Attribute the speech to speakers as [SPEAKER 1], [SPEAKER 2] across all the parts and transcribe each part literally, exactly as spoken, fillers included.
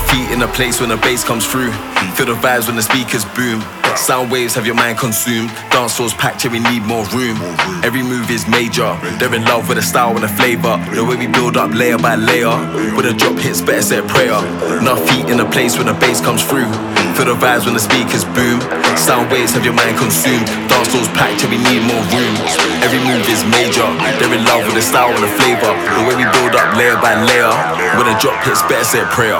[SPEAKER 1] feet in a place when the bass comes through. Feel the vibes when the speakers boom. Sound waves have your mind consumed. Dance floors packed here, we need more room. Every move is major. They're in love with the style and the flavour. The way we build up layer by layer. When the drop hits, better say a prayer. Enough feet in a place when the bass comes through. Feel the vibes when the speakers boom. Sound waves have your mind consumed. Dance floors packed here, we need more room. Every move is major. They're in love with the style and the flavour. The way we build up layer by layer. When the drop hits, better say a prayer.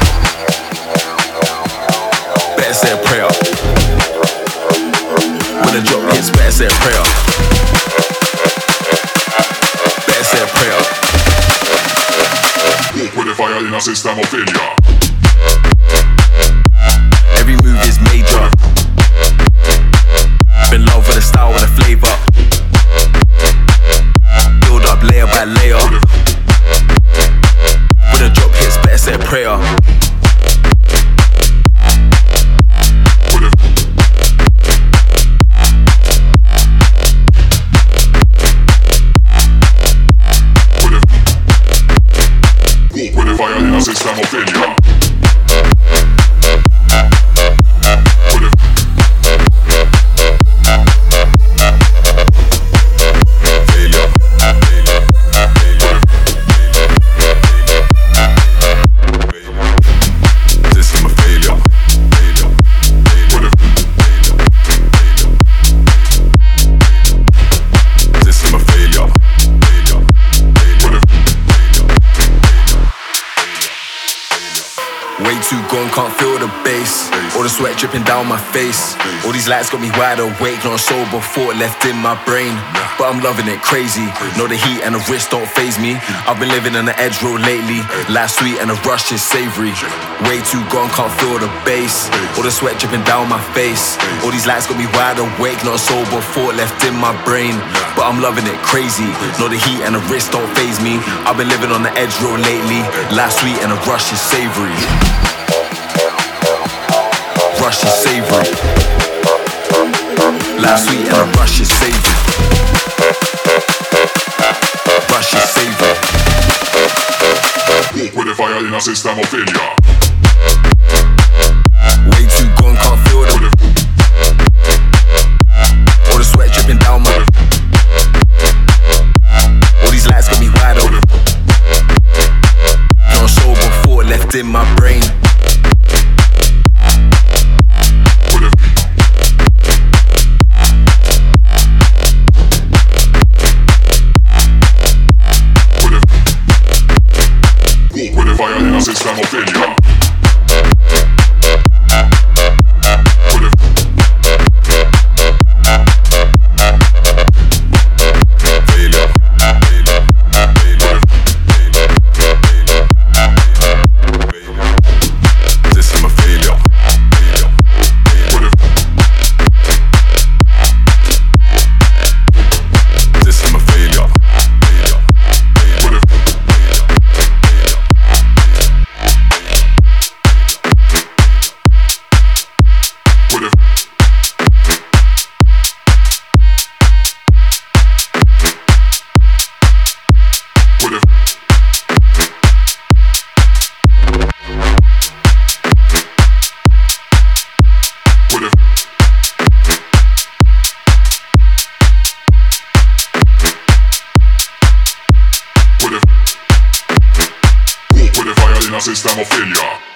[SPEAKER 1] Better say a prayer. When the drop hits, better say a prayer. Better say a prayer.
[SPEAKER 2] Walk with the fire in a system of failure.
[SPEAKER 1] Every move is major. In love with the style and the flavour. Build up layer by layer. When the drop hits, better say a prayer.
[SPEAKER 2] Fire in a system of failure.
[SPEAKER 1] Way too gone, can't feel the bass. All the sweat dripping down my face. All these lights got me wide awake, not sober thought left in my brain. But I'm loving it crazy. Know the heat and the wrist don't faze me. I've been living on the edge road lately. Life sweet and the rush is savory. Way too gone, can't feel the bass. All the sweat dripping down my face. All these lights got me wide awake, not sober thought left in my brain. But I'm loving it crazy. Know the heat and the wrist don't faze me. I've been living on the edge road lately. Life sweet and the rush is savory. Rush is savory. Life sweet and the rush is savory. Rush is savory.
[SPEAKER 2] Walk with the fire in a system of failure.
[SPEAKER 1] Way too gone, can't feel the. All the sweat dripping down my. All these lights got me wide open. Not sober thought left in my brain.
[SPEAKER 2] Fire in a system of failure. System of failure.